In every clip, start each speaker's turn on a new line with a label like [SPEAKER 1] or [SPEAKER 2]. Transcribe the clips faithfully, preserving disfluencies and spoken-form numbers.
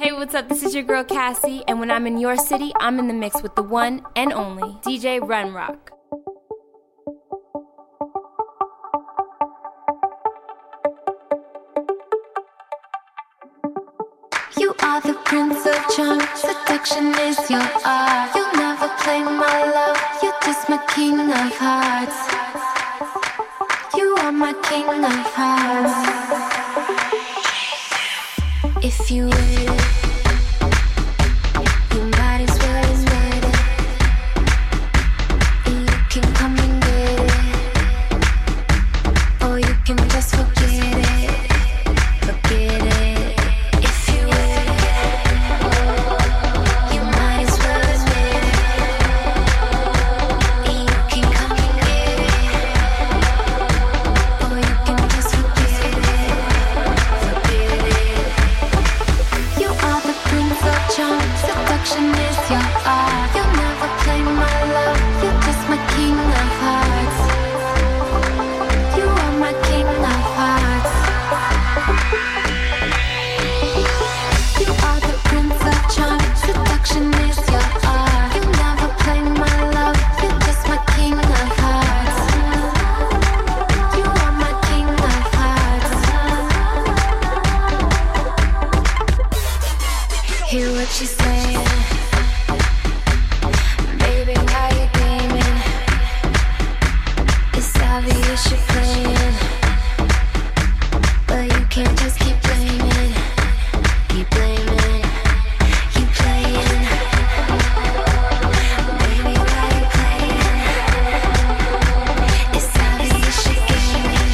[SPEAKER 1] Hey, what's up? This is your girl Cassie, and when I'm in your city, I'm in the mix with the one and only D J Run Rock.
[SPEAKER 2] You are the prince of charm, seduction is your art. You'll never play my love, you're just my king of hearts. You are my king of hearts. If you waited, you might as well admit it. And you can come and get it, or you can just forget it, forget it. If you waited, you might as well admit it. And you can come and get it, or you can just forget it, forget it. You are the prince of charm, seduction is your art. You'll never play my love, you're just my king of hearts. You are my king of hearts. You are the prince of charm, seduction is your art. You'll never play my love, you're just my king of hearts. You are my king of hearts. Hear what she's saying, baby, why you gaming? It's obvious you're playing, but you can't just keep blaming, keep blaming, keep playing. Baby, why you playing? It's obvious you're gaming,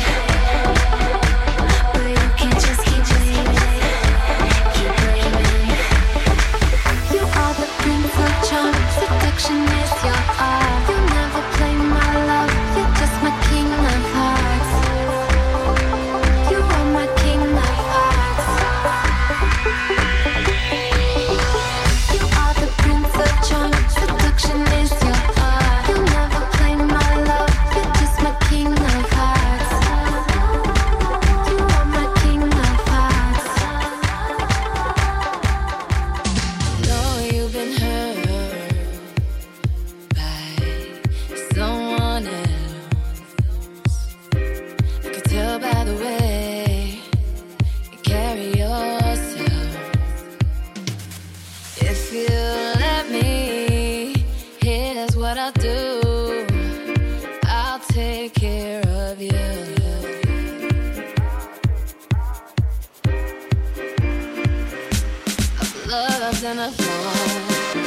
[SPEAKER 2] but you can't just keep blaming, keep blaming. You are the prince of charm, seduction is your art. You'll never play my love, you're just my king of hearts. You are my king of hearts. You are the prince of charm, seduction is your art. You'll never play my love, you're just my king of hearts. You are my king of hearts.
[SPEAKER 3] Know you've been hurt by someone else. I could tell by the way you carry yourself. If you let me, here's what I'll do. I'll take care of you. I've loved and I've lost.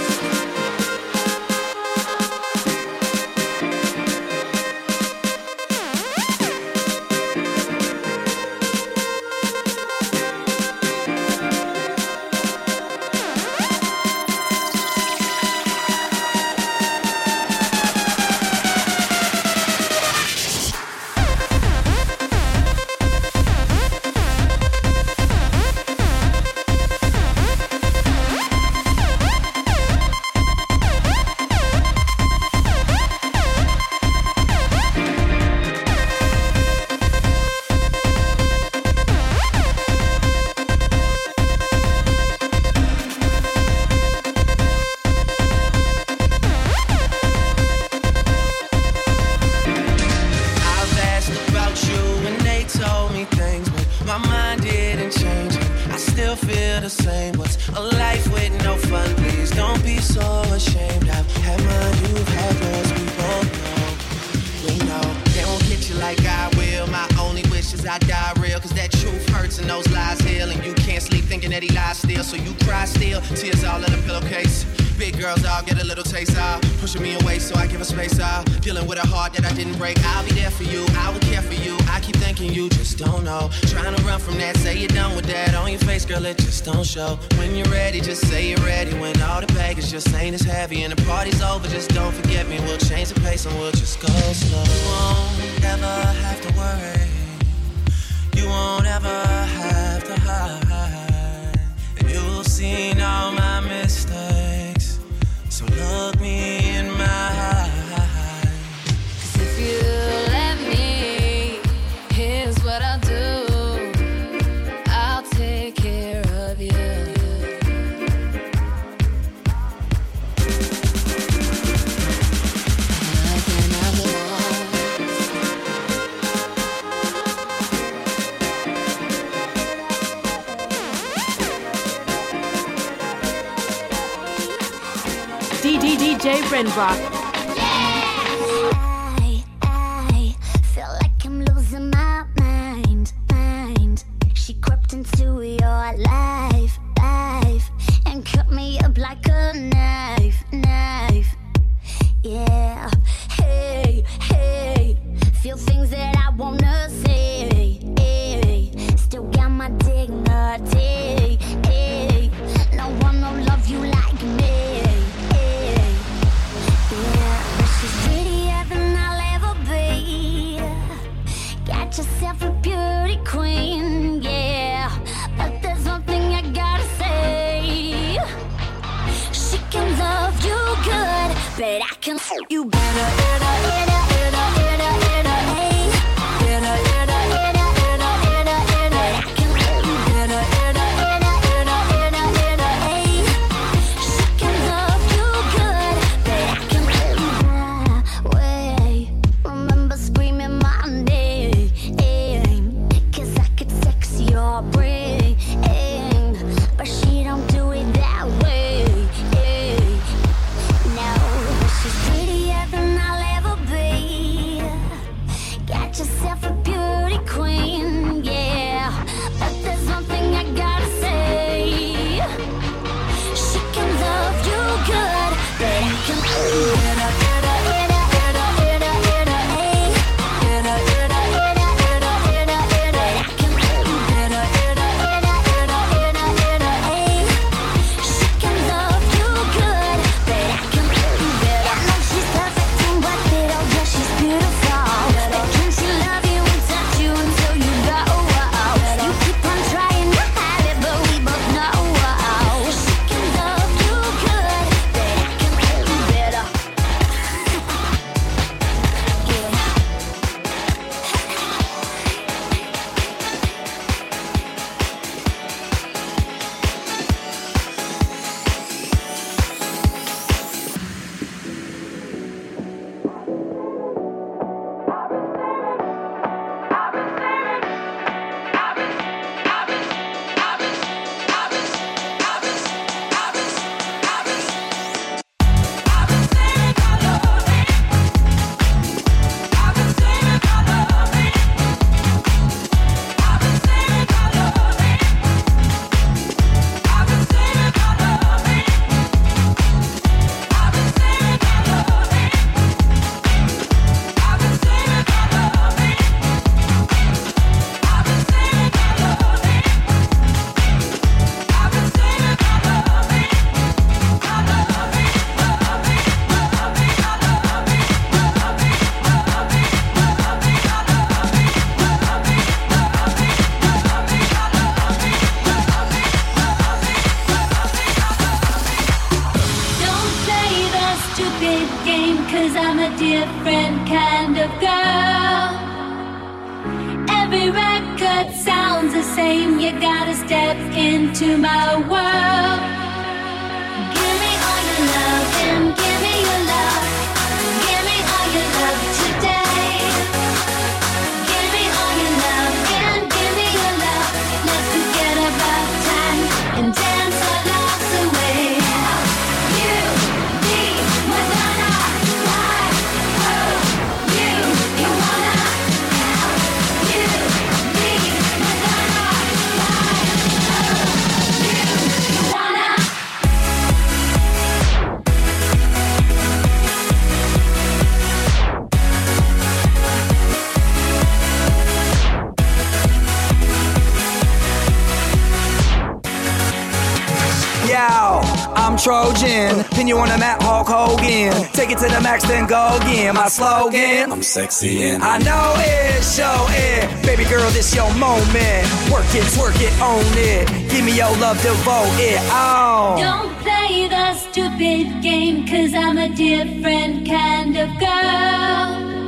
[SPEAKER 4] I've asked about you and they told me things, but my mind didn't change. I still feel the same. What's a life with no fun? Please don't be so ashamed. I've had mine, you've had yours. We both know, we know they won't get you like I will. My only wish is I die real, cause that truth hurts and those lies heal. And you can't sleep thinking that he lies still, so you cry still. Tears all in the pillowcase. Big girls all get a little taste out, pushing me away so I give her space out. Dealing with a heart that I didn't break. I'll be there for you, I will care for you. I keep thinking you just don't know. Trying to run from that, say you're done with that. On your face, girl, it just don't show. When you're ready, just say you're ready. When all the baggage just ain't as heavy and the party's over, just don't forget me. We'll change the pace and we'll just go slow. You won't ever have to worry. You won't ever have to hide. And you'll see all my mistakes. So look me in my eyes.
[SPEAKER 3] 'Cause if you let me, here's what I'll do. I'll take care of you.
[SPEAKER 1] D J Renbrock.
[SPEAKER 2] I, I feel like I'm losing my mind, mind. She crept into your life, life, and cut me up like a knife, knife. Yeah, hey, hey, feel things that I wanna say, hey. Still got my dignity, hey. No one will love you like me, hey. Yeah, but she's prettier than I'll ever be. Got yourself a beauty queen, yeah. But there's one thing I gotta say. She can love you good, but I can f you better.
[SPEAKER 5] Trojan, pin you on the mat, Hulk Hogan. Take it to the max, then go again. My slogan, I'm sexy and I know it, show it. Baby girl, this your moment. Work it, twerk it, own it. Give me your love, devote it, oh.
[SPEAKER 6] Don't play the stupid game, cause I'm a different kind of girl.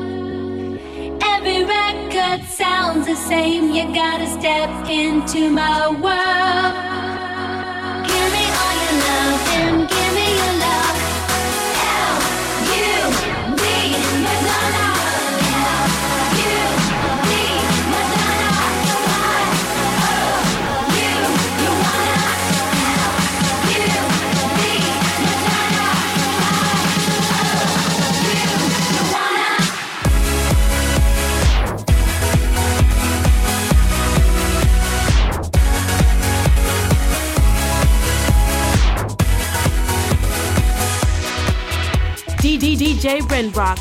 [SPEAKER 6] Every record sounds the same, you gotta step into my world. Give me all your love and give me your love. L U V Madonna. L U V Madonna. Y O U you wanna. L U V Madonna. Y
[SPEAKER 7] J Renbrock.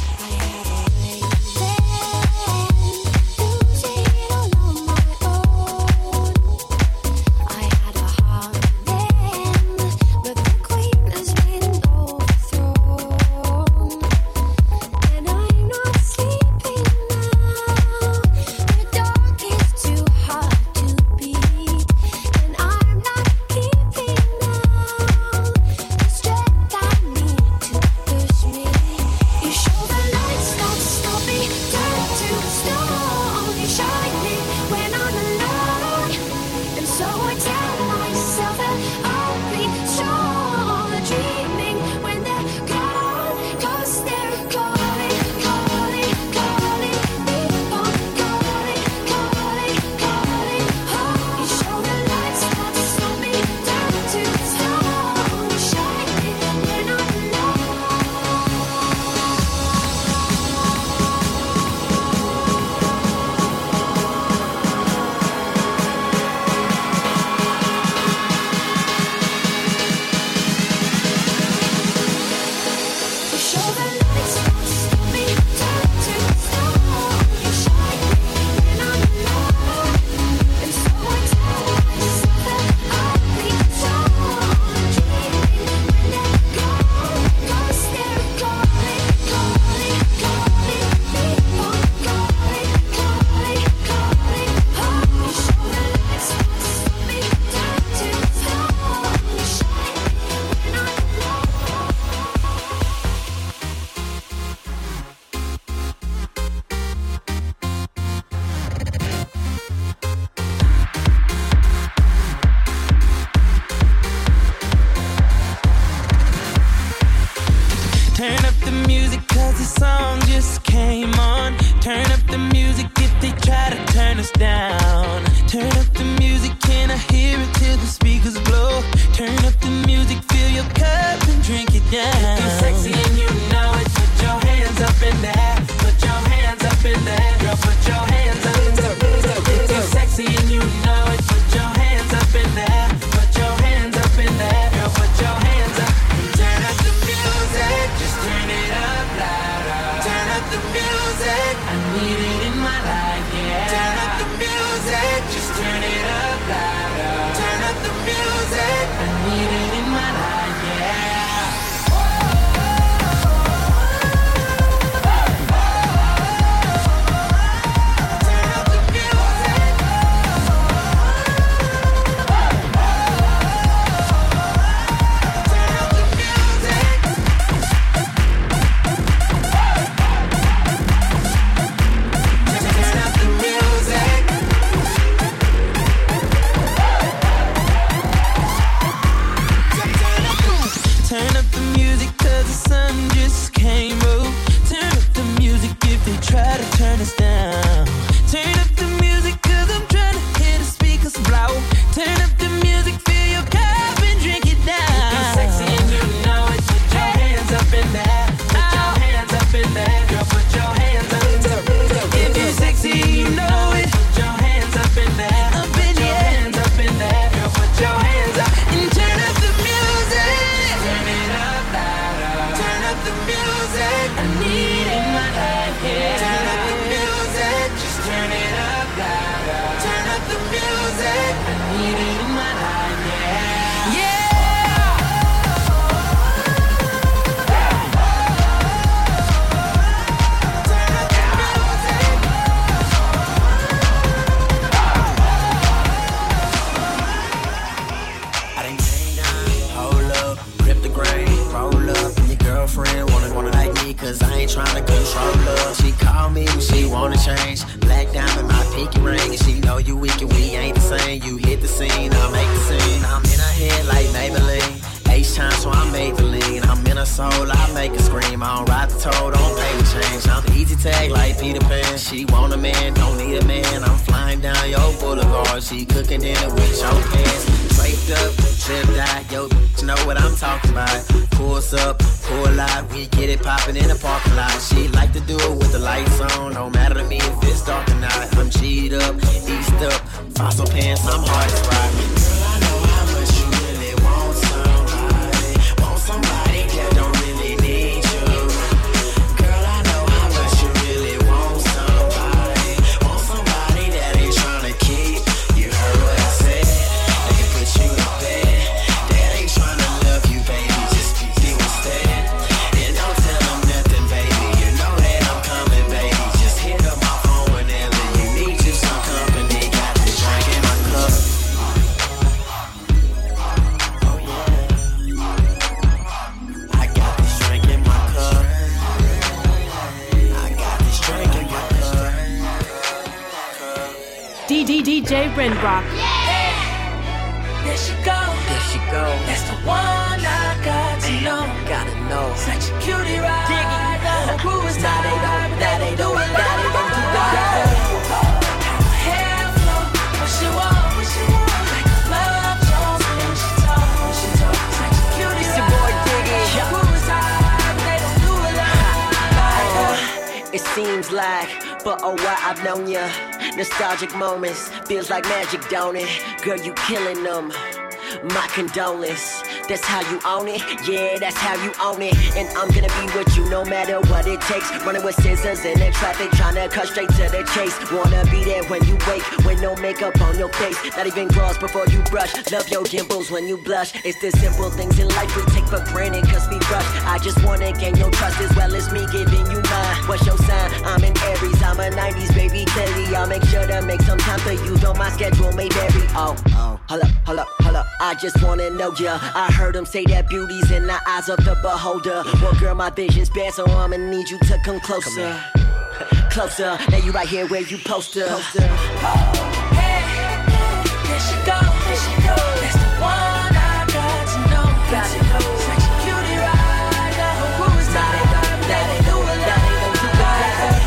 [SPEAKER 1] Ren Brock.
[SPEAKER 4] Yeah. There she go.
[SPEAKER 5] There she go.
[SPEAKER 4] That's the one I got to know.
[SPEAKER 5] Gotta know.
[SPEAKER 4] Such a cutie ride. Diggy. Who is
[SPEAKER 5] Now they don't, now they don't, now they don't do that.
[SPEAKER 4] Hair flow, what she want, what she want. Like a love Jones when she talk, when she talk. Such a cutie
[SPEAKER 5] It's
[SPEAKER 4] ride.
[SPEAKER 5] your boy Diggy.
[SPEAKER 4] Who is high, they don't do it like.
[SPEAKER 5] It seems like, but oh why I've known ya. Nostalgic moments, feels like magic, don't it? Girl, you killing them. My condolence, that's how you own it. Yeah, that's how you own it. And I'm gonna be with you no matter what it takes. Running with scissors in the traffic, trying to cut straight to the chase. Wanna be there when you wake, with no makeup on your face. Not even gloss before you brush. Love your dimples when you blush. It's the simple things in life we take for granted cause we rush. I just wanna gain your trust as well as me giving you mine. What's your sign? I'm an Aries, I'm a nineties baby. Clearly I'll make sure to make some time for you, though my schedule may vary. Oh, oh, hold up, hold up, hold up. I just wanna know ya. I heard them say that beauty's in the eyes of the beholder. Well, girl, my vision's bad, so I'ma need you to come closer. Come closer, now you right here where you poster. poster.
[SPEAKER 4] Hey, there she go, there she go. That's the one I got to know. Got to know. Such a cutie rider. Who is
[SPEAKER 5] Now they don't, now they don't, now they don't do that.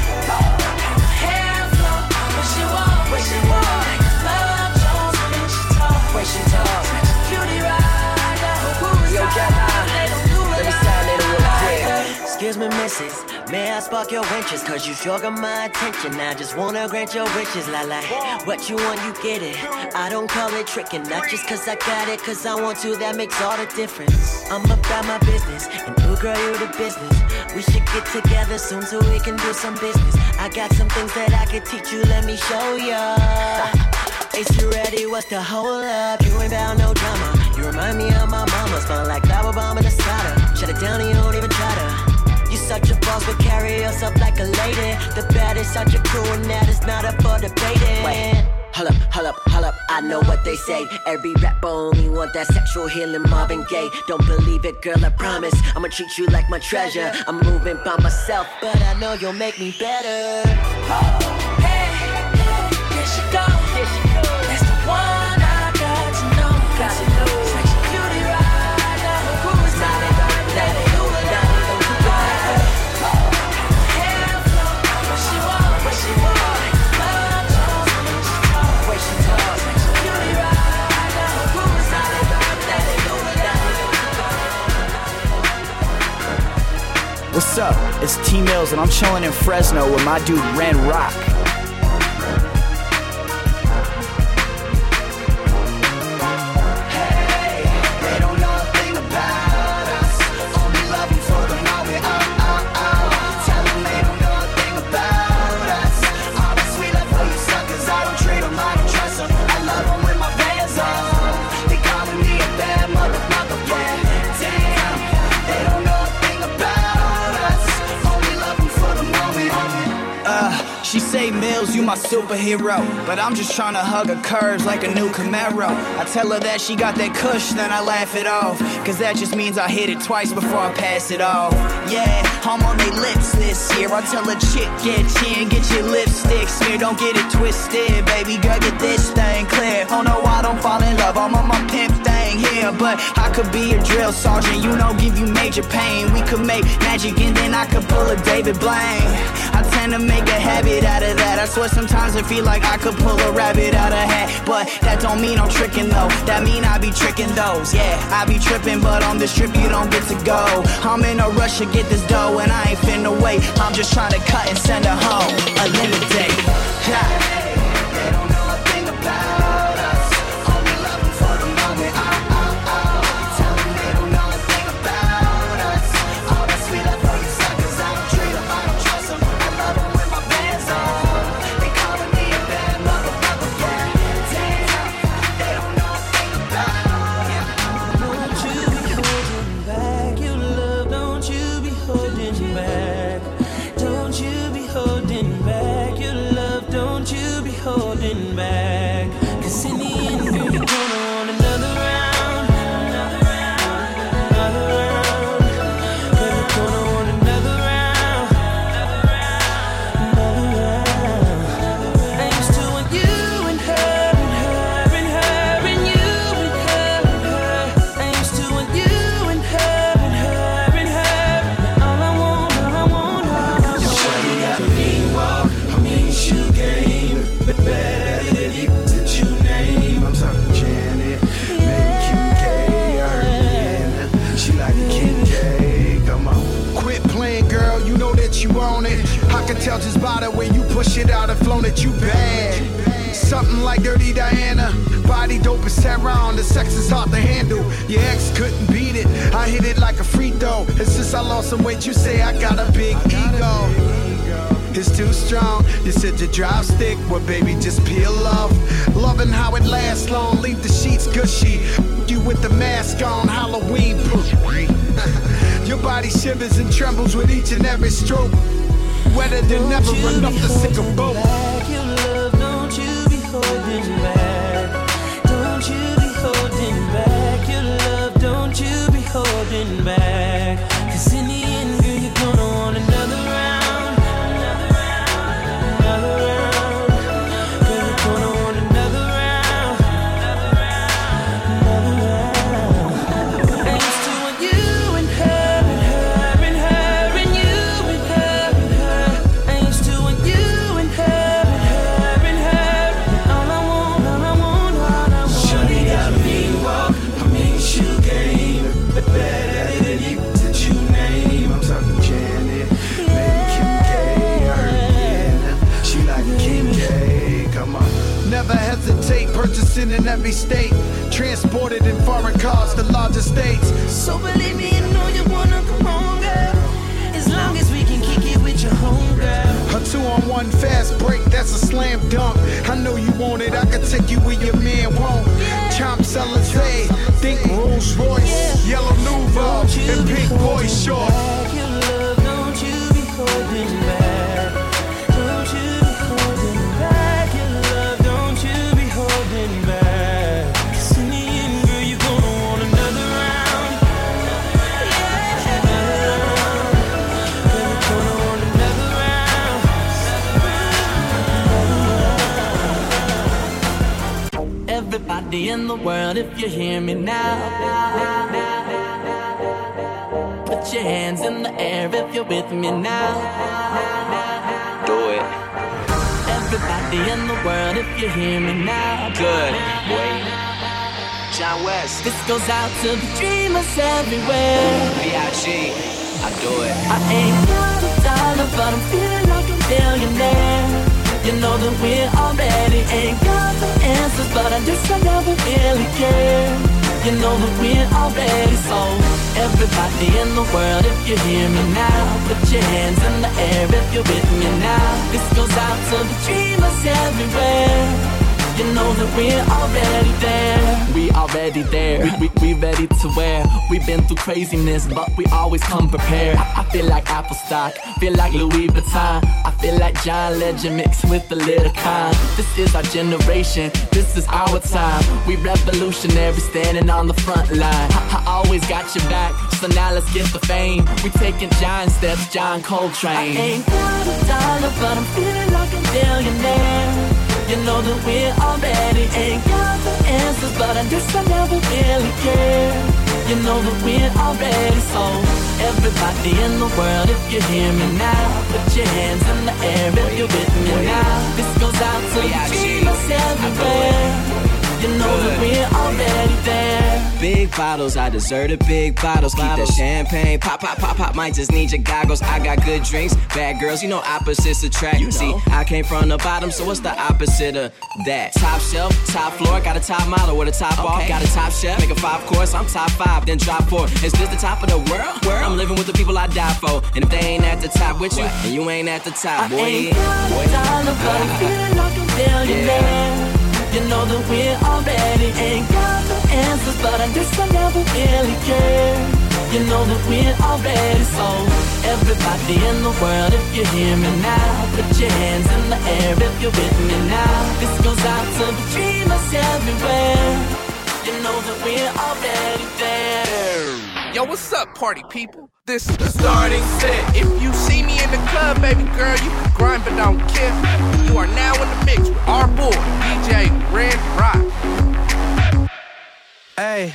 [SPEAKER 4] hair flow, what she want, what she want. Like a love Jones when she talk,
[SPEAKER 5] When she talk.
[SPEAKER 4] Such a cutie rider. Who is
[SPEAKER 5] Yo,
[SPEAKER 4] high,
[SPEAKER 5] Gemini,
[SPEAKER 4] they don't do it
[SPEAKER 5] let me
[SPEAKER 4] like
[SPEAKER 5] sign it real
[SPEAKER 4] that.
[SPEAKER 5] quick. Excuse me, missus, may I spark your interest? Cause you sure got my attention. I just wanna grant your wishes, la la. What you want, you get it. I don't call it tricking, not just cause I got it, cause I want to, that makes all the difference. I'm about my business, and ooh girl, you the business. We should get together soon so we can do some business. I got some things that I can teach you, let me show ya. Is you ready? What's the hold up? You ain't bout no drama. You remind me of my mama. Smell like flower bomb in a cider. Shut it down and you don't even try to. You such a boss but carry yourself like a lady. The baddest out your crew and that is not up for debating. Wait, hold up, hold up, hold up. I know what they say. Every rapper only want that sexual healing, Marvin Gaye. Don't believe it, girl, I promise. I'ma treat you like my treasure. I'm moving by myself, but I know you'll make me better.
[SPEAKER 4] Hey, there she go, there she go. That's the one I got to know, got to know. Such a cutie rider. Who is
[SPEAKER 5] Now
[SPEAKER 4] high,
[SPEAKER 5] they don't, now they don't, now they don't do that.
[SPEAKER 4] hair flow, what she want, what she want. Like love Jones when she talk,
[SPEAKER 5] When she talk.
[SPEAKER 4] such a cutie rider. Who is
[SPEAKER 5] Now they don't, now they don't, now they don't.
[SPEAKER 7] What's up? It's T-Mills and I'm chilling in Fresno with my dude Ren Rock.
[SPEAKER 8] They don't know a thing about us. Only love them for the moment. Oh, oh, oh. Tell them they don't know a thing about us. All that sweet love for you suckers. I don't treat them, I don't trust them. I love them with my pants on. They calling me a bad motherfucker, yeah. Damn, they don't know a thing about us. Only love them for the moment.
[SPEAKER 7] Uh, she say, Mills, you my superhero, but I'm just trying to hug her curves like a new Camaro. I tell her that she got that kush, then I laugh it off, cause that just means I hit it twice before I pass it off. Yeah, I'm on they lips this year. I tell a chick, get chin, get your lipstick smeared. Don't get it twisted, baby girl, get this thing clear. Oh no, I don't fall in love, I'm on my pimp thing here, but I could be a drill sergeant, you know, give you major pain. We could make magic and then I could pull a David Blaine. I tend to make a habit out of that. I swear sometimes I feel like I could pull a rabbit out of hat, but that don't mean I'm tricking though. That mean I be tricking those. Yeah, I be tripping, but on this trip you don't get to go. I'm in a rush to get this dough and I ain't finna wait. I'm just trying to cut and send her home. Eliminate. Ha.
[SPEAKER 8] They don't know a thing about us. Only love them for the moment. Oh, oh, oh. Tell them they don't know a thing about us. All that sweet love for you suckers. I don't treat them, I don't trust them. I love them with my pants on. They calling me a bad motherfucker, yeah. Damn, they don't know a thing about us.
[SPEAKER 4] Don't you be holding back your love, don't you be holding back. Don't you be holding back your love, don't you
[SPEAKER 9] I'll just buy the way you push it out and flown at you bad. Something like Dirty Diana, body dope as Tehran, the sex is hard to handle. Your ex couldn't beat it, I hit it like a free throw. And since I lost some weight, you say I got a big ego. It's too strong, you said your drive stick, well baby just peel off. Loving how it lasts long, leave the sheets gushy. You with the mask on, Halloween push. Your body shivers and trembles with each and every stroke. Wetter than ever, enough to sick a boat.
[SPEAKER 4] Your love, don't you be holding back. Don't you be holding back. Your love, don't you be holding back. Cause in the end, girl, you're gonna want another round. Another round. Another round. Girl, you're gonna want another round. Another round. Another round. I used to want you and her and her and her and you and her and her. I used to want you and her and her and her. All I want, all I want, all I want.
[SPEAKER 8] Shawty got a mean walk, a mean shoe game. Better at it than you that you name. I'm talking Janet, maybe Kim K. I heard yeah, she like Kim K. Come on.
[SPEAKER 9] Never hesitate, purchasing in every state. Transported in foreign cars to larger states.
[SPEAKER 4] So believe me, you know you wanna come home, girl. As long as we can kick it with your home, girl.
[SPEAKER 9] A two on one fast break, that's a slam dunk. I know you want it, I can take you where your man won't. Champs Elysees, think Rolls Royce, Yellow Nouveau, and big boy short.
[SPEAKER 4] Your love, don't you be holding back. Don't you be holding back. Your love, don't you be holding back. Cause in the end, girl, you're gonna want another round. Yeah, another round. Girl, you're gonna want another round. Everybody in the world, if you hear me now, put your hands in the air if you're with me now.
[SPEAKER 10] Do it.
[SPEAKER 4] Everybody in the world, if you hear me now.
[SPEAKER 10] Good. Wait. John West.
[SPEAKER 4] This goes out to the dreamers everywhere.
[SPEAKER 10] B I G. I do it.
[SPEAKER 4] I ain't got a dollar, but I'm feeling like a billionaire. You know that we already ain't got the answers, but I just I never really care. You know that we're already sold. Everybody in the world, if you hear me now, put your hands in the air if you're with me now. This goes out to the dreamers everywhere. You know that we're already there. We already there. We, we, we ready to wear. We've been through craziness, but we always come prepared. I, I feel like Apple stock, feel like Louis Vuitton. I feel like John Legend mixed with a little con. This is our generation, this is our time. We revolutionary, standing on the front line. I, I always got your back, so now let's get the fame. We taking giant steps, John Coltrane. I ain't got a dollar, but I'm feeling like a billionaire. You know that we already ain't got the answers, but I guess I never really care. You know that we're already sold. Everybody in the world, if you hear me now, put your hands in the air if you're with me now. This goes out to the dreamers everywhere. You know that we're already there.
[SPEAKER 10] Big bottles, I deserve the big bottles. Keep that champagne, pop, pop, pop, pop. Might just need your goggles. I got good drinks, bad girls. You know opposites attract. You know. See, I came from the bottom, so what's the opposite of that? Top shelf, top floor. Got a top model with a top okay. off. Got a top chef, make a five course. I'm top five, then drop four. Is this the top of the world? world? I'm living with the people I die for. And if they ain't at the top with you, what? And you ain't at the top, boy.
[SPEAKER 4] I ain't got a dollar, but I'm feeling like a billionaire. Yeah. You know that we already ain't got the answers, but I guess I never really care. You know that we're already sold. Everybody in the world, if you hear me now, put your hands in the air if you're with me now. This goes out to the dreamers everywhere. You know that we're already there.
[SPEAKER 11] Yo, what's up, party people? This is the starting set. If you see me in the club, baby girl, you can grind but don't care. You are now in the mix with our boy, D J Red Rock.
[SPEAKER 12] Hey,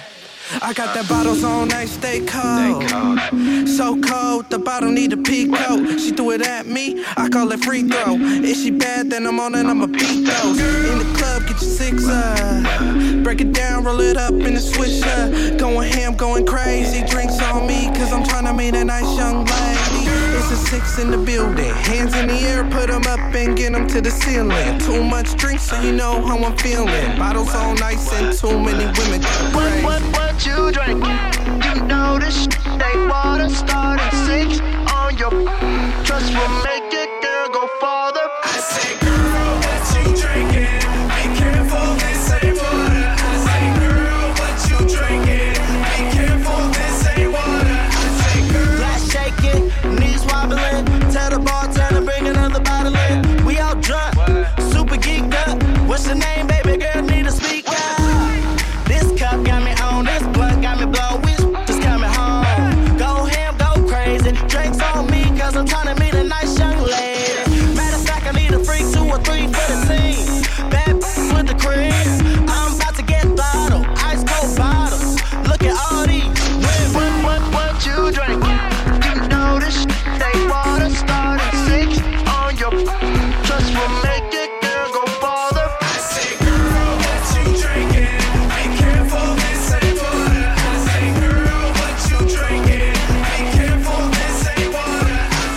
[SPEAKER 11] I got that bottles on ice, stay cold. So cold, the bottle need a peak coat. She threw it at me, I call it free throw. If she bad, then I'm on it, I'ma beat those. In the club, get your six up. Break it down, roll it up in the swisher. Going ham, going crazy. Drinks on me, cause I'm tryna meet a nice young lady. It's a six in the building. Hands in the air, put them up and get them to the ceiling. Too much drink, so you know how I'm feeling. Bottles on ice and too many women go crazy.
[SPEAKER 8] What, what, what you drink? You know this shit ain't water. Start at six on your trust will make it, girl, go farther.
[SPEAKER 5] I say, girl, what you drinking? Be careful, this ain't water. I say, girl, what you drinking? Be careful, this ain't water. I say, girl.
[SPEAKER 8] Glass shaking, knees wobbling. Tell the bartender, bring another bottle in. We all drunk, super geeked up. What's your name, baby girl? Need to speak up. This cup got me on, this blunt got me blow. We just got me home. Go ham, go crazy. Drinks on me, cause I'm tryna meet a nice young lady. Matter of fact, I need a freak, two or three for the team. Bad with the cream. I'm about to get throttled. Ice cold bottles. Look at all these women. What, what, what you drink? You know this shit ain't water. Start at six on your trust will make it, girl, go farther.
[SPEAKER 5] I say, girl, what you drinking? Be careful, this ain't water. I say, girl, what you drinking? Be careful, this ain't water.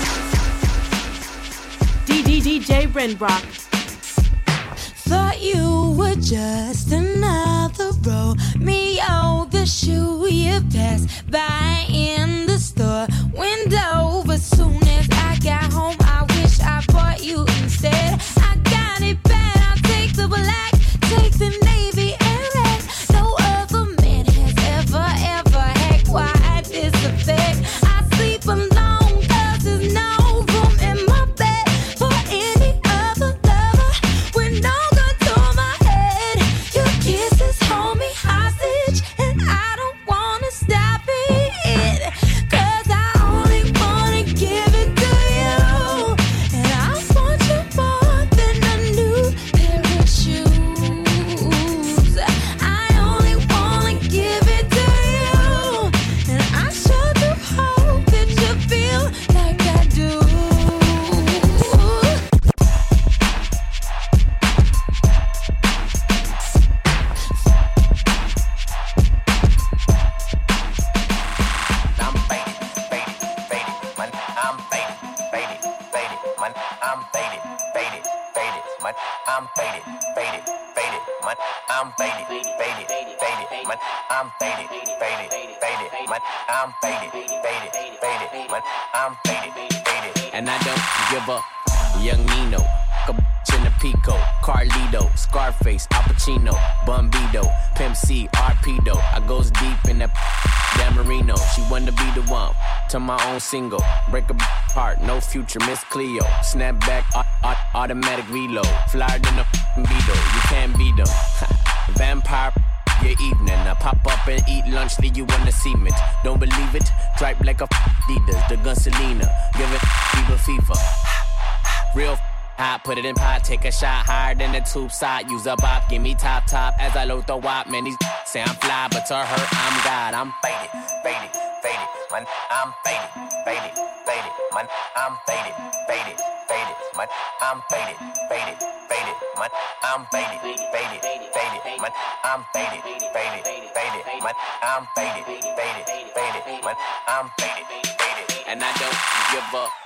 [SPEAKER 12] D D D J Renbrock.
[SPEAKER 3] Thought you were just another Romeo, the shoe you passed by in the store window. But soon as I got home, I wish I bought you instead. I got it bad, I'll take the black, take the navy and red. No other man has ever, ever had quite this effect. I sleep alone cause there's no room in my bed for any other lover with no gun to my head. Your kisses hold me hostage and I don't wanna stop it, cause I only wanna give it to you. And I want you more than a new pair of shoes. I only wanna give it to you. And I sure do hope that you feel like I do.
[SPEAKER 10] I'm faded, faded, faded, man. I'm faded, faded, faded, man. I'm faded, faded, faded, man. I'm faded, faded, faded, man. I'm faded, faded, faded, man. I'm faded, faded, faded, man. I'm faded, faded, faded, man. I'm faded, faded. And I don't give up. Young Nino, a bitch in a Pico, Carlito, Scarface, Al Pacino, Bumbido, Pimp C, Arpedo. I goes deep in that Dan Marino. She wanna be the one to my own single. Break a heart, no future, Miss Cleo. Snap back, au- au- automatic reload. Flyer than a Beetle, you can't beat them. Vampire, your evening. I pop up and eat lunch, leave you on the cement. Don't believe it? Stripe like a Adidas, the gun Selena. Give it fever, FIFA. Real hot, put it in pot, take a shot higher than the tube side. Use a bop, give me top top as I load the wop. Man, these say I'm fly, but to her, I'm God. I'm faded, faded, faded, man. I'm faded, faded, faded, man. I'm faded, faded, faded, man. I'm faded, faded, faded, man. I'm faded, faded, faded, man. I'm faded, faded, faded, man. I'm faded, faded, faded, man. I'm faded, faded, and I don't give up.